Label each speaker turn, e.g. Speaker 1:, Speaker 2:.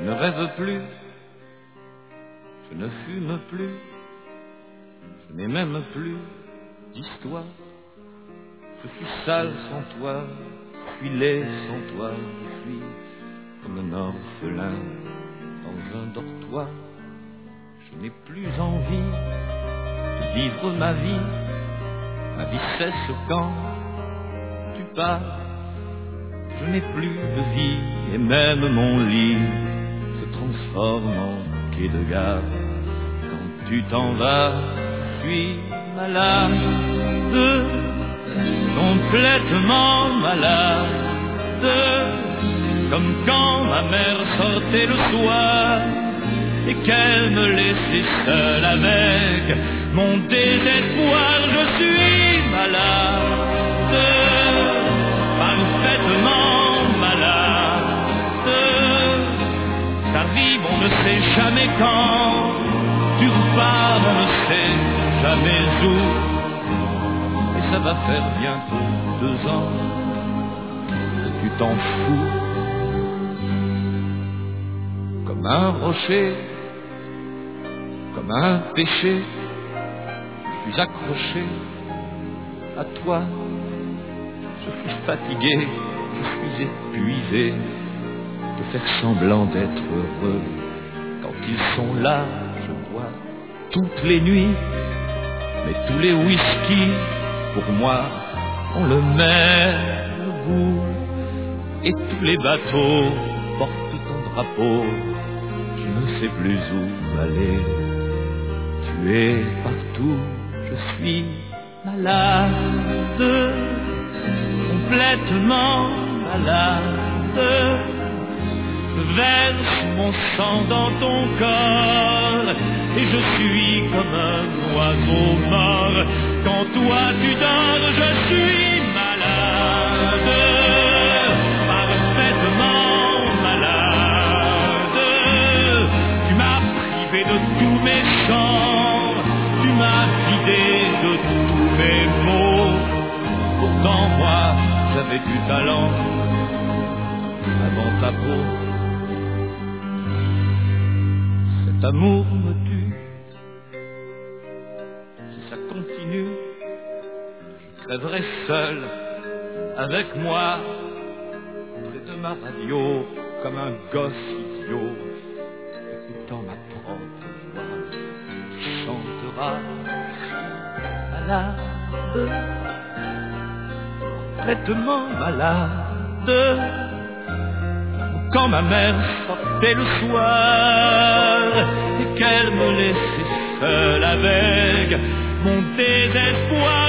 Speaker 1: Je ne rêve plus, je ne fume plus, je n'ai même plus d'histoire. Je suis sale sans toi, je suis laid sans toi, je suis comme un orphelin dans un dortoir. Je n'ai plus envie de vivre ma vie cesse quand tu pars. Je n'ai plus de vie et même mon lit se transforme en quai de gare. Quand tu t'en vas, je suis malade, complètement malade, comme quand ma mère sortait le soir et qu'elle me laissait seule avec mon désespoir. Je suis malade, parfaitement malade. T'arrives, on ne sait jamais quand, tu repars, on ne sait jamais où. Et ça va faire bientôt 2 ans que tu t'en fous. Comme un rocher, comme un péché, je suis accroché à toi. Je suis fatigué, je suis épuisé de faire semblant d'être heureux. Quand ils sont là, je bois toutes les nuits, mais tous les whisky, pour moi, ont le même goût. Et tous les bateaux portent ton drapeau, je ne sais plus où aller. Tu es partout, je suis malade, complètement malade. Je verse mon sang dans ton corps et je suis comme un oiseau mort. Quand toi tu dors, je suis malade, parfaitement malade. Tu m'as privé de tous mes chants, tu m'as vidé de tous mes mots. Pourtant moi j'avais du talent avant ta peau. Cet amour me tue, si ça continue, je crèverai seul avec moi, près de ma radio, comme un gosse idiot, écoutant ma propre voix, qui chantera malade, complètement malade. Quand ma mère sortait le soir et qu'elle me laissait seule avec mon désespoir.